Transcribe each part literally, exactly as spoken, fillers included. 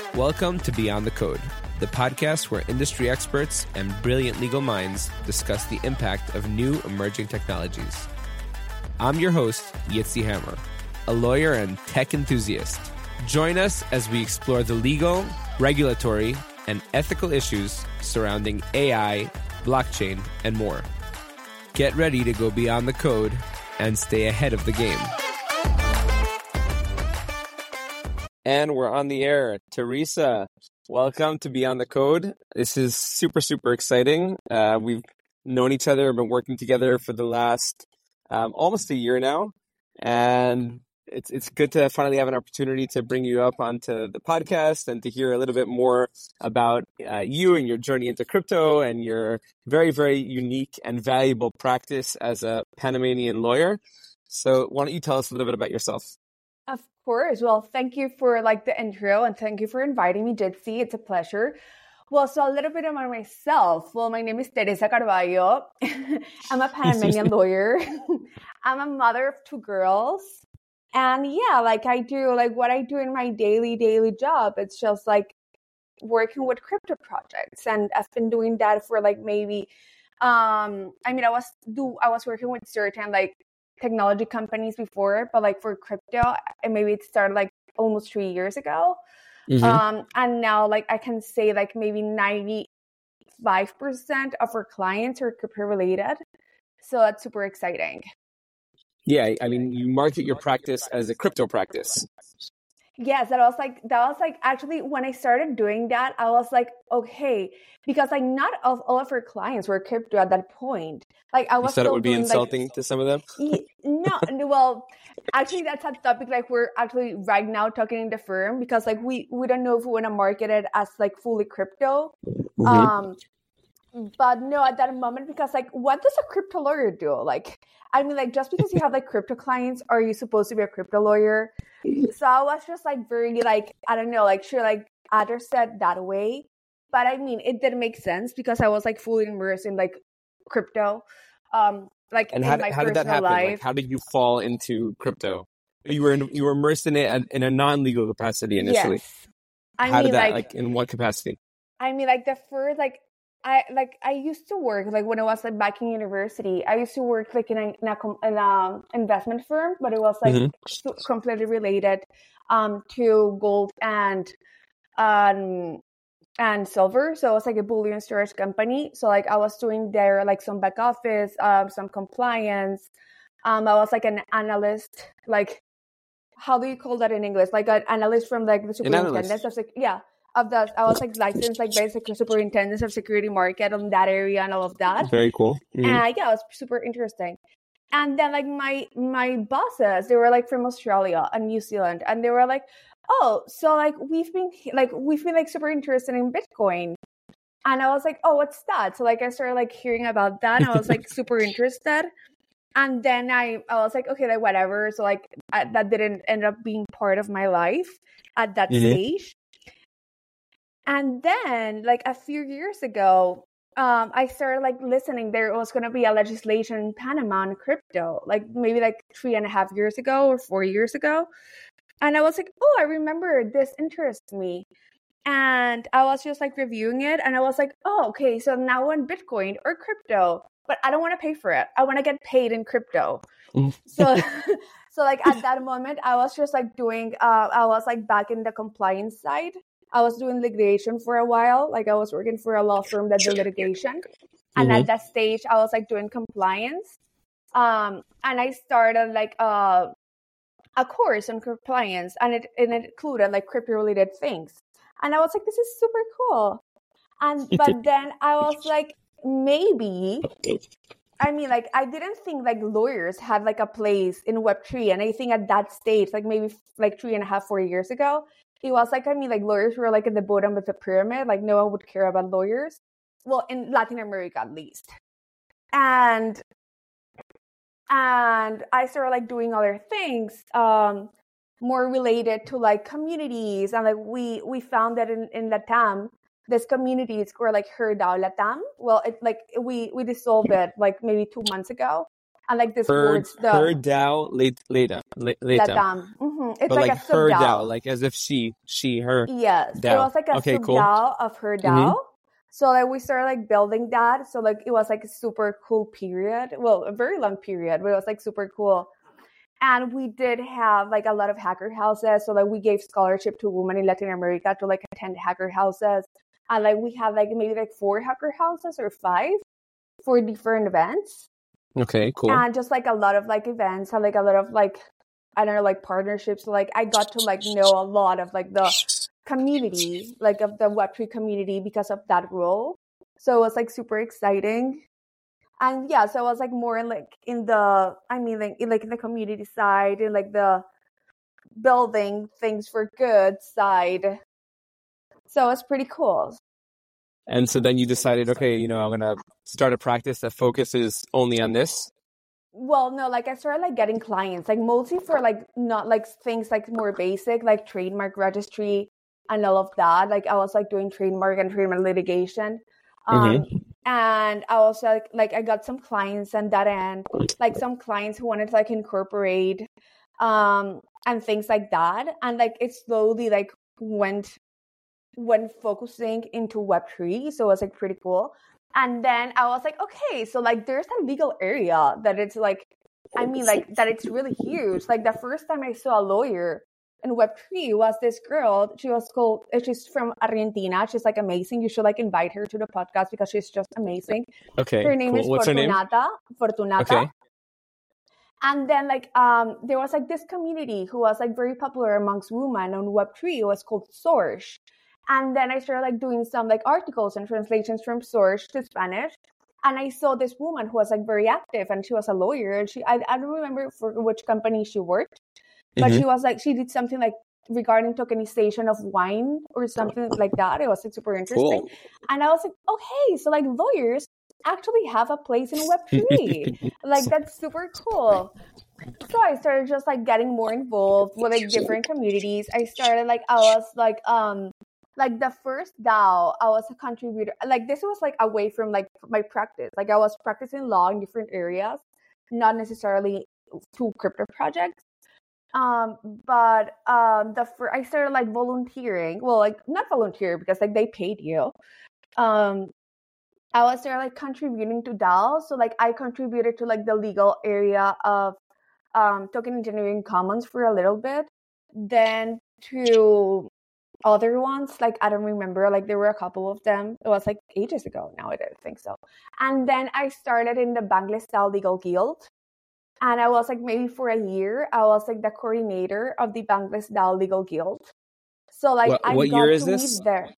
Welcome to Beyond the Code, the podcast where industry experts and brilliant legal minds discuss the impact of new emerging technologies. I'm your host, Yitzi Hammer, a lawyer and tech enthusiast. Join us as we explore the legal, regulatory, and ethical issues surrounding A I, blockchain, and more. Get ready to go beyond the code and stay ahead of the game. And we're on the air. Teresa, welcome to Beyond the Code. This is super, super exciting. Uh, we've known each other, been working together for the last um, almost a year now. And it's it's good to finally have an opportunity to bring you up onto the podcast and to hear a little bit more about uh, you and your journey into crypto and your very, very unique and valuable practice as a Panamanian lawyer. So why don't you tell us a little bit about yourself? Of course. Well, thank you for like the intro and thank you for inviting me, Jitsi. It's a pleasure. Well, so a little bit about myself. Well, my name is Teresa Carballo. I'm a Panamanian lawyer. I'm a mother of two girls. And yeah, like I do, like what I do in my daily, daily job, it's just like working with crypto projects. And I've been doing that for like maybe, um, I mean, I was do I was working with certain like technology companies before, but like for crypto, and maybe it started like almost three years ago. Mm-hmm. Um, and now like I can say like maybe ninety-five percent of our clients are crypto related. So that's super exciting. Yeah, I mean, you market your practice as a crypto practice. Yes, that was like, that was like, actually, when I started doing that, I was like, okay, because like not of all of our clients were crypto at that point. Like I was You thought it would be insulting like, to some of them? No, well, actually that's a topic like we're actually right now talking in the firm because like we, we don't know if we want to market it as like fully crypto. Mm-hmm. Um, But no, at that moment, because like, what does a crypto lawyer do? Like, I mean, like, just because you have like crypto clients, are you supposed to be a crypto lawyer? So I was just like very like, I don't know, like, sure, like, others said that way. But I mean, it didn't make sense because I was like fully immersed in like crypto. Um, like, and in how, my how did that happen? life. Like, how did you fall into crypto? You were in, you were immersed in it in a non-legal capacity initially. Yes. I how mean, did that, like, like, in what capacity? I mean, like, the first, like, I like I used to work like when I was like back in university. I used to work like in a in a, in a investment firm, but it was like mm-hmm. completely related um to gold and um and silver. So it was like a bullion storage company. So like I was doing there like some back office, um some compliance. Um, I was like an analyst. Like, how do you call that in English? Like an analyst from like the superintendent of like yeah. Of that, I was like licensed, like basically superintendent of security market on that area and all of that. Very cool. Mm-hmm. And yeah, it was super interesting. And then like my my bosses, they were like from Australia and New Zealand, and they were like, "Oh, so like we've been like we've been like super interested in Bitcoin." And I was like, "Oh, what's that?" So like I started like hearing about that, and I was like super interested. And then I I was like, okay, like whatever. So like I, that didn't end up being part of my life at that mm-hmm. stage. And then, like a few years ago, um, I started like listening. There was going to be a legislation in Panama on crypto, like maybe like three and a half years ago or four years ago. And I was like, oh, I remember this interests me. And I was just like reviewing it. And I was like, oh, okay, so now I want Bitcoin or crypto, but I don't want to pay for it. I want to get paid in crypto. so, so like at that moment, I was just like doing, uh, I was like back in the compliance side. I was doing litigation for a while. Like I was working for a law firm that did litigation. And mm-hmm. at that stage, I was like doing compliance. Um, and I started like uh, a course on compliance, and it, and it included like crypto related things. And I was like, this is super cool. And, but then I was like, maybe, I mean, like, I didn't think like lawyers had like a place in Web three. And I think at that stage, like maybe like three and a half, four years ago, it was like, I mean, like lawyers were like at the bottom of the pyramid. Like no one would care about lawyers. Well, in Latin America, at least. And, and I started like doing other things, um, more related to like communities. And like we, we found that in, in Latam, this communities were like HerDAO Latam. Well, it like we, we dissolved it like maybe two months ago. And like this Her, words, the HerDAO Latam. Latam. Latam. Mm-hmm. Mm-hmm. It's but like, like a her sub DAO, DAO. like as if she, she, her Yes, it DAO. was like a Okay, sub cool. DAO of her hmm DAO. So like we started like building that. So like it was like a super cool period. Well, a very long period, but it was like super cool. And we did have like a lot of hacker houses. So like we gave scholarship to women in Latin America to like attend hacker houses. And like we had like maybe like four hacker houses or five for different events. Okay, cool. And just like a lot of like events and like a lot of like, I don't know, like partnerships. So like I got to like know a lot of like the community, like of the Web three community because of that role. So it was like super exciting. And yeah, so I was like more in like in the, I mean, like in, like in the community side and like the building things for good side. So it's pretty cool. And so then you decided, okay, you know, I'm gonna start a practice that focuses only on this. Well, no, like I started like getting clients, like mostly for like not like things like more basic, like trademark registry and all of that. Like I was like doing trademark and trademark litigation. Um, hmm and I was like, like I got some clients and that end, like some clients who wanted to like incorporate, um, and things like that. And like it slowly like went, went focusing into Web three. So it was like pretty cool. And then I was like, okay, so like there's a legal area that it's like, I mean, like that it's really huge. Like the first time I saw a lawyer in Web three was this girl. She was called, she's from Argentina. She's like amazing. You should like invite her to the podcast because she's just amazing. Okay, Her name cool. is What's her name? Fortunata. Fortunata. Okay. And then like um there was like this community who was like very popular amongst women on Web three. It was called Source. And then I started like doing some like articles and translations from Source to Spanish. And I saw this woman who was like very active and she was a lawyer. And she, I, I don't remember for which company she worked, but hmm she was like, she did something like regarding tokenization of wine or something like that. It was like super interesting. Cool. And I was like, okay, so like lawyers actually have a place in Web three. Like that's super cool. So I started just like getting more involved with like different communities. I started like, I was like, um, like the first DAO, I was a contributor. Like this was like away from like my practice. Like I was practicing law in different areas, not necessarily to crypto projects. Um, but um, the fir- I started like volunteering. Well, like not volunteer because like they paid you. Um, I was there like contributing to DAO. So like I contributed to like the legal area of um, token engineering commons for a little bit. Then to other ones, like I don't remember, like there were a couple of them. It was like ages ago now, I don't think so. And then I started in the Bangladesh DAO Legal Guild. And I was like maybe for a year, I was like the coordinator of the Bangladesh DAO Legal Guild. So like What I what got year is to this? meet there.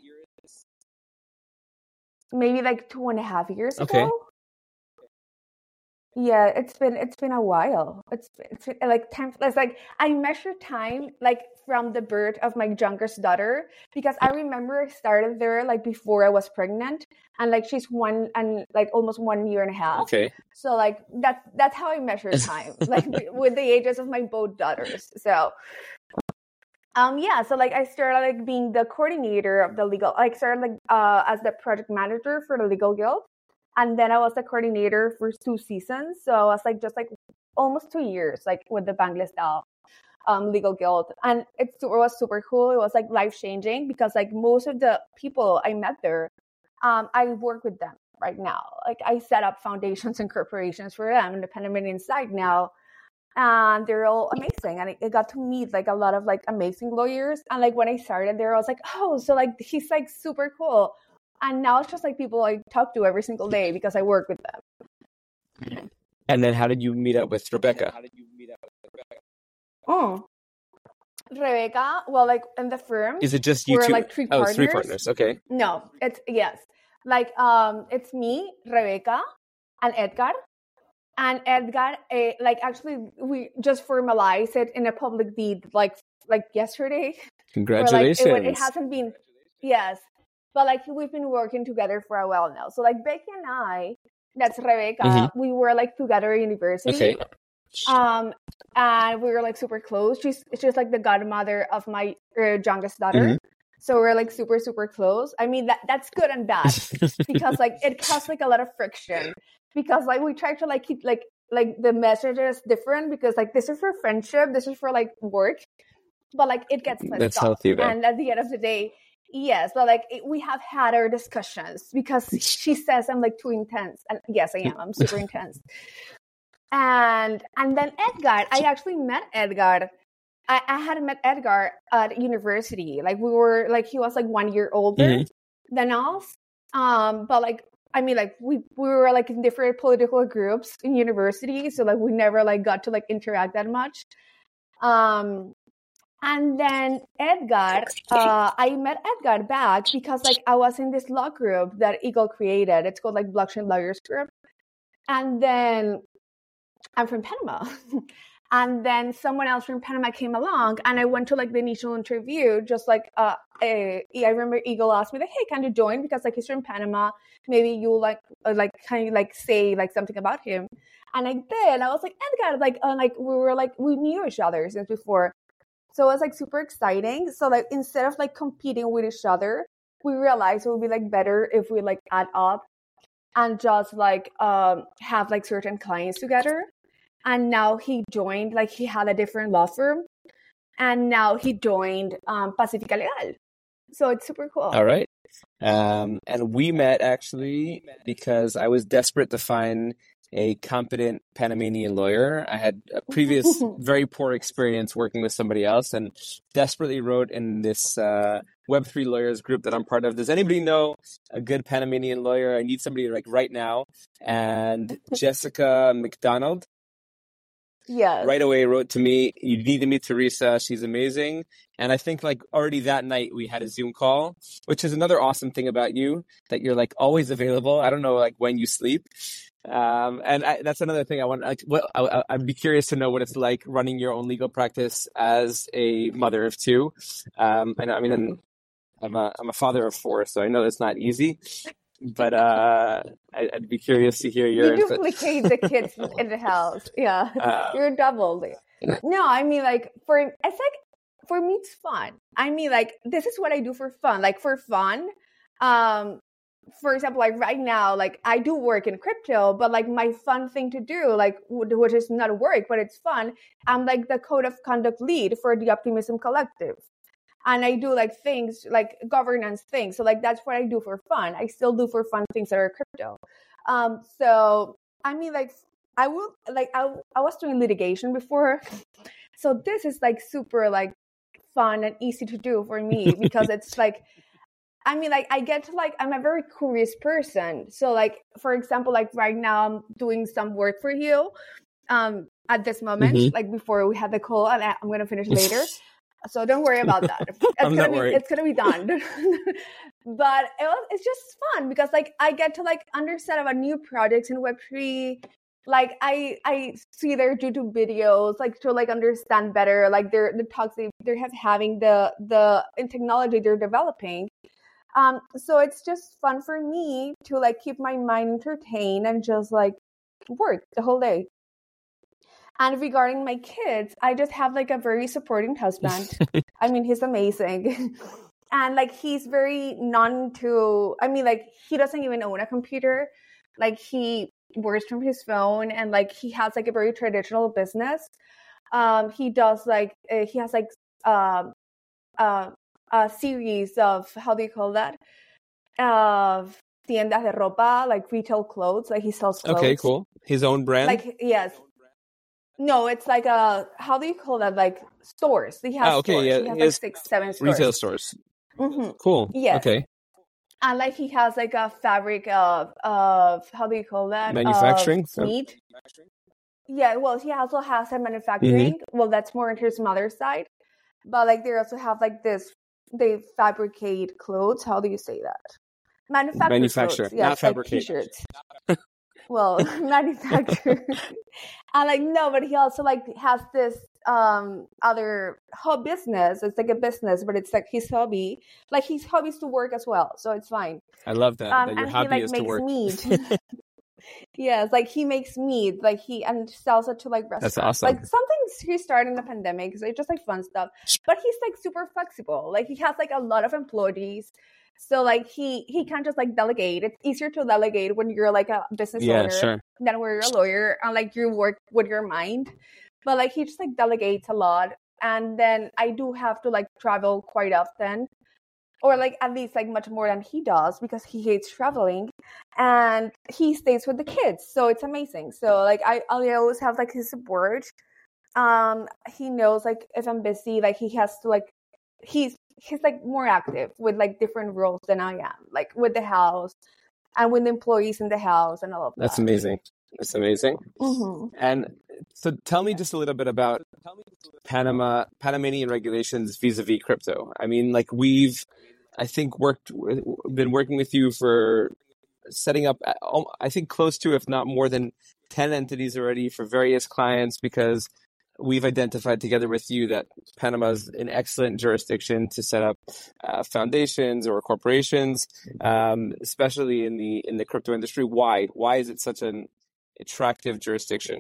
Maybe like two and a half years Okay. ago. Yeah, it's been it's been a while. It's it's been, like time. It's like I measure time like from the birth of my youngest daughter because I remember I started there like before I was pregnant and like she's one and like almost one year and a half. Okay. So like that's that's how I measure time like with the ages of my both daughters. So um yeah, so like I started like being the coordinator of the legal. Like started like uh as the project manager for the Legal Guild. And then I was the coordinator for two seasons. So I was like just like almost two years like with the Bangladesh DAO um, Legal Guild. And it, it was super cool. It was like life changing because like most of the people I met there, um, I work with them right now. Like I set up foundations and corporations for them, Independent Inside now. And they're all amazing. And I, I got to meet like a lot of like amazing lawyers. And like when I started there, I was like, oh, so like he's like super cool. And now it's just like people I talk to every single day because I work with them. And then how did you meet up with Rebecca? Oh, Rebecca, well, like in the firm, Is it just you we're two? like three Oh, partners. it's three partners. Okay. No, it's yes, like um, it's me, Rebecca, and Edgar. And Edgar, uh, like actually, we just formalized it in a public deed, like like yesterday. Congratulations. Like, it, it hasn't been, yes. But like we've been working together for a while now. So like Becky and I, that's Rebecca, mm-hmm. we were like together at university. Okay. Um, and we were like super close. She's she's like the godmother of my uh, youngest daughter. Mm-hmm. So we're like super super close. I mean that that's good and bad because like it caused like a lot of friction because like we try to like keep like like the messages different because like this is for friendship, this is for like work. but like it gets messed That's up. healthy, though. And at the end of the day, yes, but like it, we have had our discussions because she says I'm like too intense, and yes, I am. I'm super intense. And and then Edgar, I actually met Edgar. I, I had met Edgar at university. Like we were like he was like one year older mm-hmm. than us. Um, but like I mean, like we we were like in different political groups in university, so like we never like got to like interact that much. Um, and then Edgar, uh, I met Edgar back because like I was in this law group that Eagle created. It's called like Blockchain Lawyers Group, and then I'm from Panama. And then someone else from Panama came along, and I went to like the initial interview. Just like uh, a, I remember Eagle asked me like, "Hey, can you join?" Because like he's from Panama, maybe you like uh, like kind of like say like something about him. And I did. I was like, Edgar, like uh, like we were like we knew each other since before, so it was like super exciting. So like instead of like competing with each other, we realized it would be like better if we like add up and just like um have like certain clients together. And now he joined, like he had a different law firm, and now he joined um, Pacifica Legal. So it's super cool. All right. Um, and we met actually because I was desperate to find a competent Panamanian lawyer. I had a previous very poor experience working with somebody else and desperately wrote in this uh, Web three lawyers group that I'm part of. Does anybody know a good Panamanian lawyer? I need somebody like right now. And Jessica McDonald. Yeah. Right away wrote to me, you need to meet Teresa. She's amazing. And I think like already that night we had a Zoom call, which is another awesome thing about you, that you're like always available. I don't know like when you sleep. Um, and I, that's another thing I want. Like, what I, I'd be curious to know what it's like running your own legal practice as a mother of two. Um, I know, I mean, I'm a I'm a father of four, so I know it's not easy. But uh, I, I'd be curious to hear your. You duplicate the kids in the house, yeah. Uh, You're doubled. No, I mean like for it's like for me it's fun. I mean like this is what I do for fun. Like for fun, um, for example, like right now, like I do work in crypto, but like my fun thing to do, like which is not work, but it's fun. I'm like the code of conduct lead for the Optimism Collective. And I do like things like governance things. So like, that's what I do for fun. I still do for fun things that are crypto. Um, so, I mean, like I will like, I, I was doing litigation before. So this is like super like fun and easy to do for me because it's like, I mean, like I get to like, I'm a very curious person. So like, for example, like right now I'm doing some work for you um, at this moment, mm-hmm. like before we had the call, and I'm going to finish later. So don't worry about that. It's I'm gonna not be worried. It's gonna be done. But it was, it's just fun because like I get to like understand about new projects in Web three. Like I I see their YouTube videos like to like understand better like their the talks they they're have having the the in technology they're developing. Um so it's just fun for me to like keep my mind entertained and just like work the whole day. And regarding my kids, I just have like a very supporting husband. I mean, he's amazing. And like, he's very non to, I mean, like, he doesn't even own a computer. Like, he works from his phone and like, he has like a very traditional business. Um, he does like, uh, he has like um, uh, a series of, how do you call that? Of tiendas de ropa, like retail clothes. Like, he sells clothes. Okay, cool. His own brand? Like, yes. No, it's like a, how do you call that? Like stores. He has oh, okay, stores. Yeah. He has like six, seven stores. Retail stores. Mm-hmm. Cool. Yeah. Okay. And like he has like a fabric of, of how do you call that? Manufacturing? Of meat. Yeah, well, he also has a manufacturing. Mm-hmm. Well, that's more into his mother's side. But like they also have like this, they fabricate clothes. How do you say that? Manufacture Manufacture, clothes. Yes, not fabricate. Like t-shirts. Well, manufacturer. And like no, but he also like has this um other hobby business. It's like a business, but it's like his hobby. Like his hobby is to work as well, so it's fine. I love that. Um, that your and hobby he like is makes to work. meat. Yes, like he makes meat, like he and sells it to like restaurants. That's awesome. Like something he started in the pandemic, so it's just like fun stuff. But he's like super flexible. Like he has like a lot of employees. So like he he can't just like delegate. It's easier to delegate when you're like a business yeah, owner sure. than when you're a lawyer and like you work with your mind. But like he just like delegates a lot. And then I do have to like travel quite often, or like at least like much more than he does, because he hates traveling, and he stays with the kids. So it's amazing. So like I, I always have like his support. Um, he knows like if I'm busy, like he has to like, he's, he's like more active with like different roles than I am, like with the house and with the employees in the house and all of that. That's amazing. That's amazing. Mm-hmm. And so tell me just a little bit about Panama, Panamanian regulations vis-a-vis crypto. I mean, like we've, I think worked, with, been working with you for setting up, I think close to, if not more than ten entities already for various clients, because we've identified together with you that Panama is an excellent jurisdiction to set up uh, foundations or corporations, um, especially in the in the crypto industry. Why? Why is it such an attractive jurisdiction?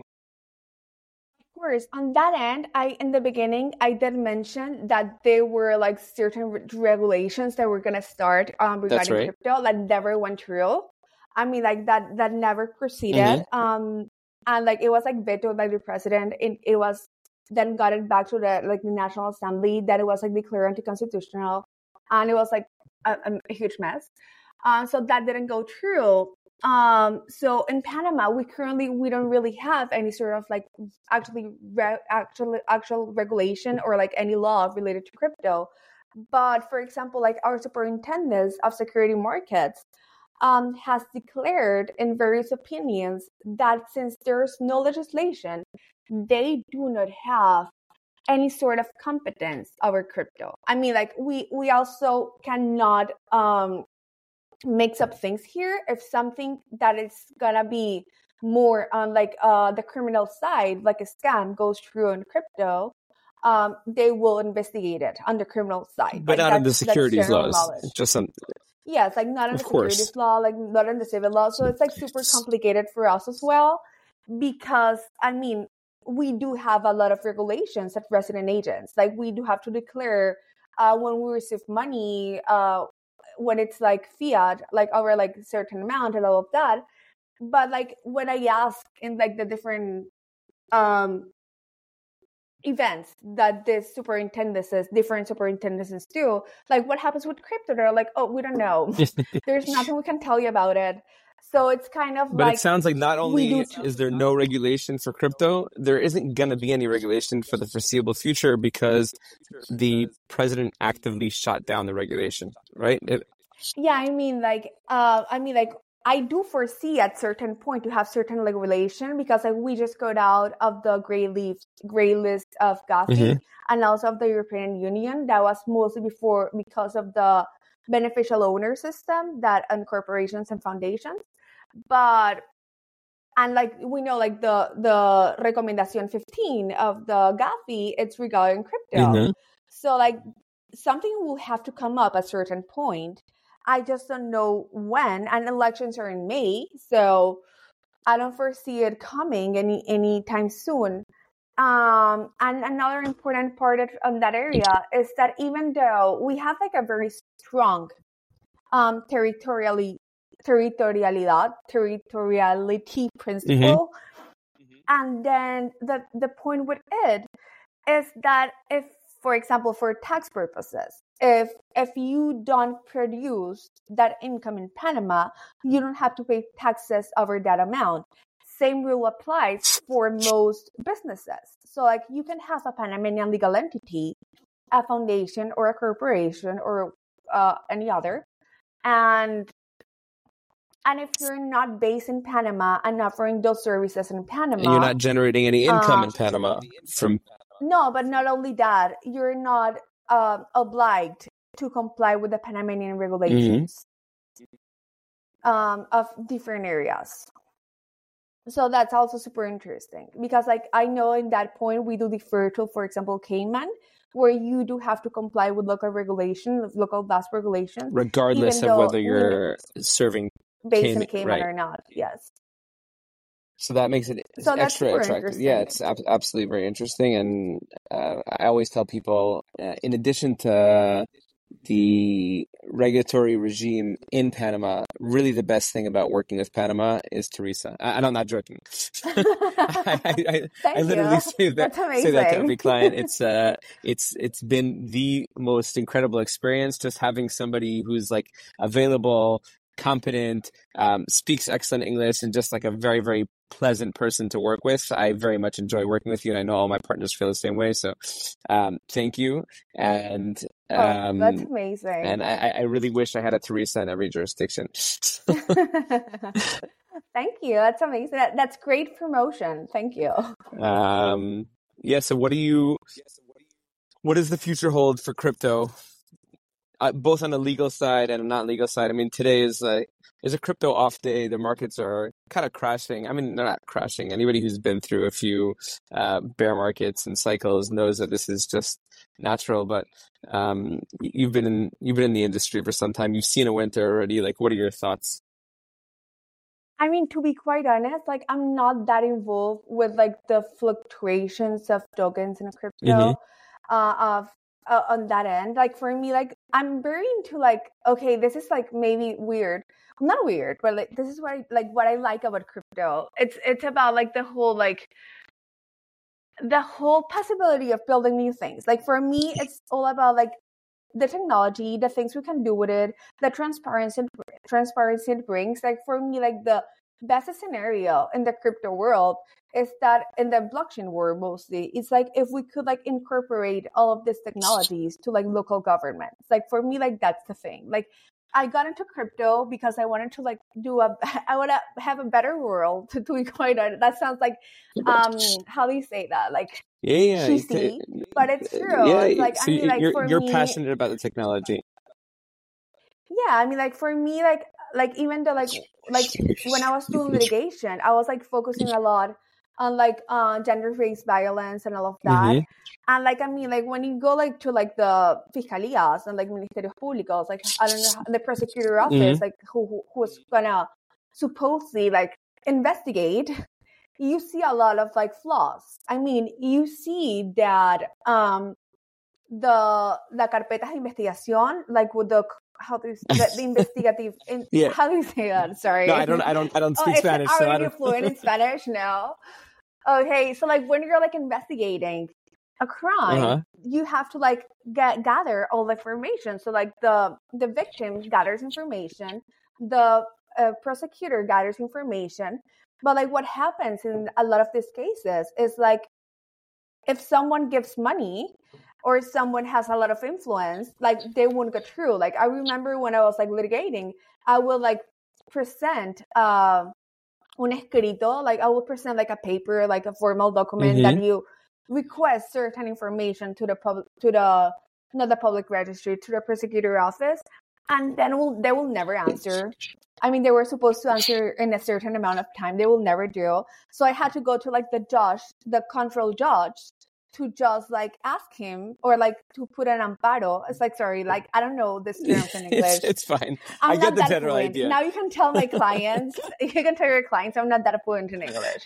Of course, on that end, I in the beginning I did mention that there were like certain re- regulations that were gonna start um, regarding right. crypto that never went through. I mean, like that that never proceeded. Mm-hmm. Um, and like it was like vetoed by the president. It it was then got it back to the like the National Assembly. That it was like declared unconstitutional, and it was like a, a huge mess. Uh, so that didn't go through. Um, so in Panama, we currently we don't really have any sort of like actually re- actual actual regulation or like any law related to crypto. But for example, like our superintendent of security markets um, has declared in various opinions that since there's no legislation, they do not have any sort of competence over crypto. I mean, like we we also cannot um, mix up things here. If something that is gonna be more on like uh, the criminal side, like a scam, goes through in crypto, um, they will investigate it on the criminal side. But like not in the securities laws. Knowledge. Just some. Yeah, it's like not in of the course. securities law, like not in the civil law. So it's like super complicated for us as well, because I mean, we do have a lot of regulations at resident agents. Like we do have to declare uh, when we receive money, uh, when it's like fiat, like over like a certain amount and all of that. But like when I ask in like the different um, events that this superintendents, different superintendents do, like what happens with crypto? They're like, oh, we don't know. There's nothing we can tell you about it. So it's kind of but like... it sounds like not only is there no regulation for crypto, there isn't going to be any regulation for the foreseeable future because the president actively shot down the regulation, right? It, yeah, I mean, like, uh, I mean, like, I do foresee at certain point to have certain regulation because like we just got out of the gray leaf, gray list of Gafi mm-hmm. and also of the European Union. That was mostly before because of the beneficial owner system that on corporations and foundations. But and like we know, like the the recommendation fifteen of the Gafi, it's regarding crypto. Mm-hmm. So like something will have to come up at a certain point. I just don't know when, and elections are in May, so I don't foresee it coming any anytime soon. Um, and another important part of, of that area is that even though we have like a very strong um, territorially territorialidad, territoriality principle, mm-hmm. and then the the point with it is that if, for example, for tax purposes, if if you don't produce that income in Panama, you don't have to pay taxes over that amount. Same rule applies for most businesses. So like you can have a Panamanian legal entity, a foundation or a corporation or uh, any other, and and if you're not based in Panama and offering those services in Panama, and you're not generating any income uh, in Panama from. No, but not only that, you're not uh, obliged to comply with the Panamanian regulations mm-hmm. um, of different areas. So that's also super interesting because, like, I know in that point we do defer to, for example, Cayman, where you do have to comply with local regulation, local B A S regulations, regardless of whether you're serving based Cayman, in Cayman right. or not. Yes. So that makes it so extra attractive. Yeah, it's ab- absolutely very interesting. And uh, I always tell people, uh, in addition to the regulatory regime in Panama, really the best thing about working with Panama is Teresa. I, and I'm not joking. I, I, I, Thank I literally you. say that, That's say that to amazing. every client. It's uh, it's it's been the most incredible experience just having somebody who's like available, competent, um, speaks excellent English, and just like a very, very pleasant person to work with. I very much enjoy working with you, and I know all my partners feel the same way. So, um, thank you. And Oh, that's um, amazing. and I, I really wish I had a Teresa in every jurisdiction. Thank you. That's amazing. That, that's great promotion. Thank you. um, yeah. So, what do you? What does the future hold for crypto? Uh, both on the legal side and not legal side. I mean, today is like is a crypto off day. The markets are kind of crashing. I mean, they're not crashing. Anybody who's been through a few uh, bear markets and cycles knows that this is just natural. But um, you've been in you've been in the industry for some time. You've seen a winter already. Like, what are your thoughts? I mean, to be quite honest, like I'm not that involved with like the fluctuations of tokens in crypto. Mm-hmm. uh, of uh, on that end. Like for me, like I'm very into like, okay, this is like maybe weird. Not weird, but like this is what I like what I like about crypto. It's it's about like the whole like the whole possibility of building new things. Like for me, it's all about like the technology, the things we can do with it, the transparency transparency it brings. Like for me, like the best scenario in the crypto world is that in the blockchain world mostly, it's like if we could like incorporate all of these technologies to like local governments. Like for me, like that's the thing. Like I got into crypto because I wanted to like do a, I want to have a better world, to, to be quite honest. That sounds like, um, how do you say that? Like, yeah, yeah, cheesy, but it's true. Yeah, it's like, so I mean, like you're for you're me, passionate about the technology. Yeah, I mean, like for me, like like even though like like when I was doing litigation, I was like focusing a lot on like uh, gender-based violence and all of that. Mm-hmm. And like I mean, like when you go like to like the fiscalías and like ministerios públicos, like I don't know the prosecutor office, mm-hmm. like who, who who's gonna supposedly like investigate, you see a lot of like flaws. I mean, you see that um the la carpetas de investigación, like with the how do you say that, the investigative in, yeah. How do you say that? Sorry. No, I don't I don't I don't speak oh, Spanish. Are so you I don't... fluent in Spanish? No. Okay, so like when you're like investigating a crime, uh-huh. you have to like get gather all the information. So like the the victim gathers information, the uh, prosecutor gathers information, but like what happens in a lot of these cases is like if someone gives money or someone has a lot of influence, like they won't get through. Like I remember when I was like litigating, I will like present uh, un escrito, like I will present like a paper, like a formal document mm-hmm. that you request certain information to the public, to the not the public registry, to the prosecutor office, and then will they will never answer. I mean, they were supposed to answer in a certain amount of time. They will never do. So I had to go to like the judge, the control judge, to just like ask him or like to put an amparo. It's like, sorry, like I don't know this term in English. it's, it's fine. I'm I get the general fluent. idea. Now you can tell my clients, you can tell your clients I'm not that fluent in English.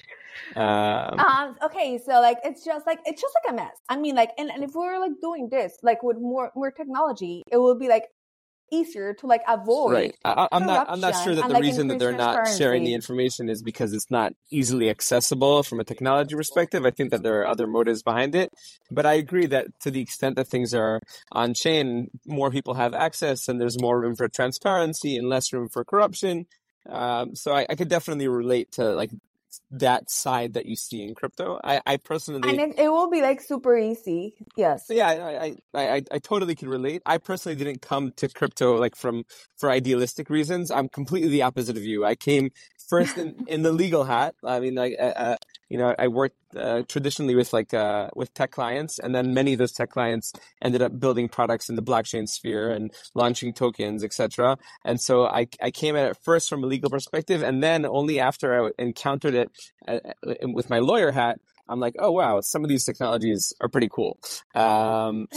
Um, um, okay, so like it's just like it's just like a mess. I mean, like, and, and if we were like doing this like with more more technology, it would be like easier to like avoid. Right. I, I'm not. I'm not sure that and, the like, reason that they're not sharing the information is because it's not easily accessible from a technology perspective. I think that there are other motives behind it. But I agree that to the extent that things are on chain, more people have access, and there's more room for transparency and less room for corruption. Um, so I, I could definitely relate to like that side that you see in crypto. I, I personally, and it, it will be like super easy. Yes. Yeah, I, I, I, I totally can relate. I personally didn't come to crypto like from for idealistic reasons. I'm completely the opposite of you. I came first in, in the legal hat. I mean, like, uh, you know, I worked uh, traditionally with like uh, with tech clients, and then many of those tech clients ended up building products in the blockchain sphere and launching tokens, et cetera. And so I, I came at it first from a legal perspective, and then only after I encountered it uh, with my lawyer hat, I'm like, oh, wow, some of these technologies are pretty cool. Um,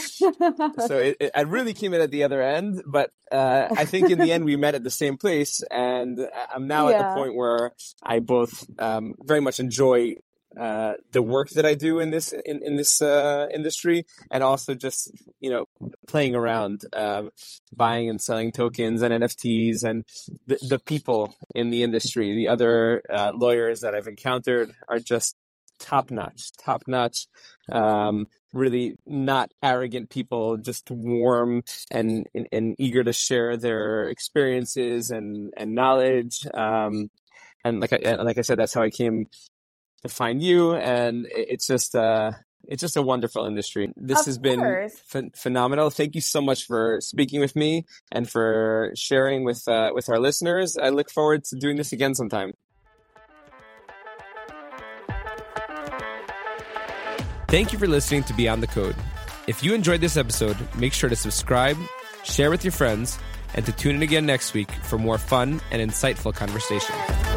so it, it, I really came in at the other end, but uh, I think in the end we met at the same place. And I'm now yeah. at the point where I both um, very much enjoy uh, the work that I do in this in, in this uh, industry, and also just, you know, playing around, um, buying and selling tokens and N F Ts, and the, the people in the industry, the other uh, lawyers that I've encountered are just top notch, top notch. Um, really not arrogant people, just warm and, and, and eager to share their experiences and, and knowledge. Um, and like I, like I said, that's how I came to find you. And it's just, uh, it's just a wonderful industry. This Of has been course. ph- phenomenal. Thank you so much for speaking with me and for sharing with, uh, with our listeners. I look forward to doing this again sometime. Thank you for listening to Beyond the Code. If you enjoyed this episode, make sure to subscribe, share with your friends, and to tune in again next week for more fun and insightful conversation.